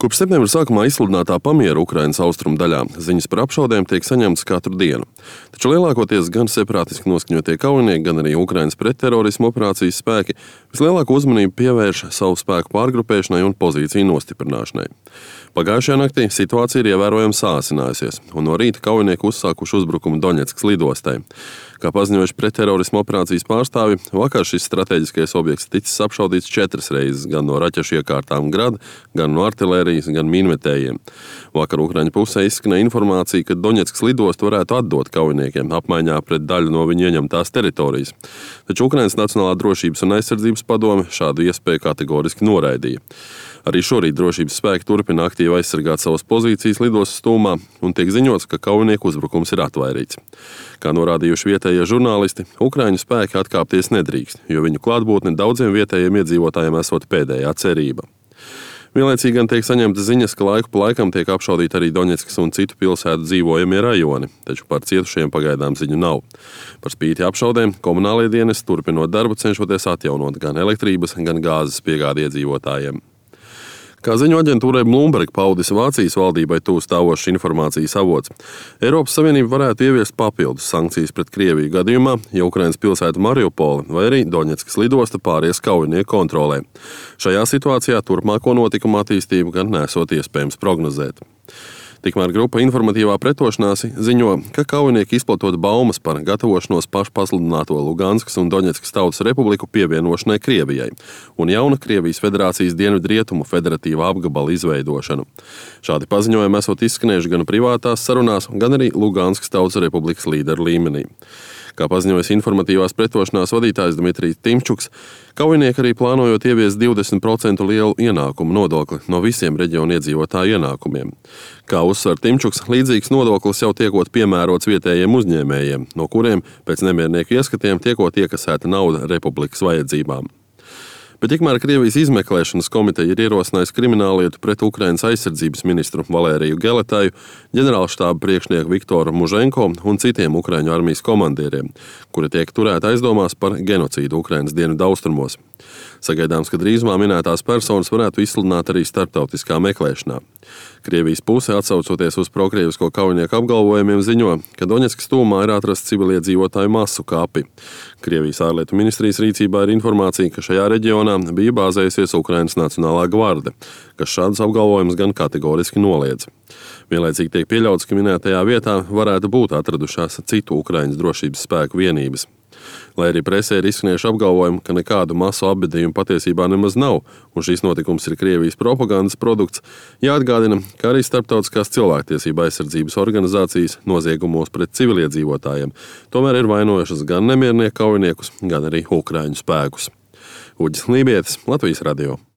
Kopš septembra sākumā izsludinātā pamiera Ukrainas austrumu daļā ziņas par apšaudēm tiek saņemtas katru dienu. Taču lielākoties gan separātiski noskaņotie kaujinieki, gan arī Ukrainas pretterorisma operācijas spēki vislielāko uzmanību pievērš savu spēku pārgrupēšanai un pozīciju nostiprināšanai. Pagājušajā naktī situācija ir ievērojami sāsinājusies, un no rīta kaujinieki uzsākuši uzbrukumu Doņetskas lidostai. Kā paziņojuši pretterorisma operācijas pārstāvi, vakar šis strateģiskais objekts ticis apšaudīts 4 reizes, gan no raķešu iekārtām Grad, gan no artilērijas, gan mīnmetējiem. Vakar Ukraiņu pusē izskanēja informācija, ka Doņetskas lidostu varētu atdot kaujiniekiem apmaiņā pret daļu no viņu ieņemtās teritorijas. Taču Ukrainas Nacionālā drošības un aizsardzības padome šādu iespēju kategoriski noraidīja. Arī šorīt drošības spēki turpina aktīvi aizsargāt savas pozīcijas lidostas tūmā, un tiek ziņots, ka kaujinieku uzbrukums ir atvairīts. Kā norādījuši vietējie žurnālisti, Ukraiņu spēki atkāpties nedrīkst, jo viņu klātbūtne daudziem vietējiem iedzīvotājiem esot pēdējā cerība. Vienlaicīgi gan tiek saņemtas ziņas, ka laiku pa laikam tiek apšaudīti arī Doņetskas un citu pilsētu dzīvojamie rajoni, taču par cietušajiem pagaidām ziņu nav. Par spīti apšaudēm komunālie dienesti turpinot darbu, cenšoties atjaunot gan elektrības, gan gāzes piegādi iedzīvotājiem. Kā ziņu aģentūrai Bloomberg paudis Vācijas valdībai tuvu stāvošs informācijas avots, Eiropas Savienība varētu ieviest papildus sankcijas pret Krieviju gadījumā, ja Ukrainas pilsētu Mariupoli vai arī Doņetskas lidosta pāries kaujinieku kontrolē. Šajā situācijā turpmāko notikumu attīstību gan nesot iespējams prognozēt. Tikmēr grupa Informatīvā pretošanās ziņo, ka kaujinieki izplatot baumas par gatavošanos pašpasludināto Luganskas un Doņetskas tautas republiku pievienošanai Krievijai un jauna Krievijas Federācijas dienvidrietumu federatīva apgabala izveidošanu. Šādi paziņojumi esot izskanējuši gan privātās sarunās, gan arī Luganskas tautas republikas līderu līmenī. Kā paziņojas Informatīvās pretošanās vadītājs Dmitrijs Timčuks, kaujinieki arī plānojot ieviest 20% lielu ienākumu nodokli no visiem reģionu iedzīvotāju ienākumiem. Kā uzsver Timčuks, līdzīgs nodoklis jau tiekot piemērots vietējiem uzņēmējiem, no kuriem pēc nemiernieku ieskatiem tiekot iekasēta nauda republikas vajadzībām. Bet tikmēr Krievijas izmeklēšanas komiteja ir ierosinājusi krimināllietu pret Ukrainas aizsardzības ministru Valēriju Geletaju, ģenerālštāba priekšnieku Viktoru Muženko un citiem Ukraiņu armijas komandieriem, kuri tiek turēti aizdomās par genocīdu Ukrainas dienvidaustrumos. Sagaidāms, ka drīzumā minētās personas varētu izsludināt arī starptautiskā meklēšanā. Krievijas puse, atsaucoties uz prokrievisko kaujinieku apgalvojumiem, ziņo, ka Doņetskas tūmā ir atrasts civiliedzīvotāju masu kapi. Krievijas ārlietu ministrijas rīcībā ir informācija, ka šajā reģionā bija bāzējusies Ukrainas Nacionālā gvarde, kas šādus apgalvojumus gan kategoriski noliedz. Vienlaicīgi tiek pieļauts, ka minētajā vietā varētu būt atradušās citu Ukrainas drošības spēku vienības. Lai arī presē ir izskanējuši apgalvojumi, ka nekādu masu apbedījumu patiesībā nemaz nav, un šīs notikums ir Krievijas propagandas produkts, jāatgādina, ka arī starptautiskās cilvēktiesība aizsardzības organizācijas noziegumos pret civiliedzīvotājiem tomēr ir vainojušas gan nemiernieku kaujiniekus, gan arī Ukraiņu spēkus. Uģis Lībietis, Latvijas radio.